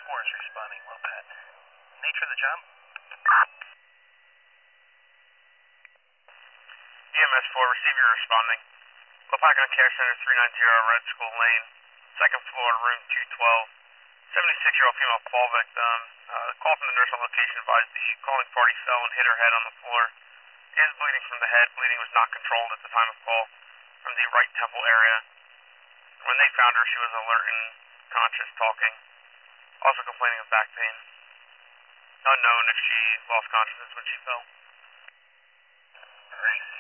4 is responding. Well, Pat. Nature of the job? EMS 4, receiver responding. Wapagon Care Center 390 Red School Lane, second floor, room 212. 76-year-old female fall victim. Call from the nurse on location advised the calling party fell and hit her head on the floor. Is bleeding from the head. Bleeding was not controlled at the time of call from the right temple area. When they found her, she was alert and conscious, talking. Also complaining of back pain. Unknown if she lost consciousness when she fell. Great.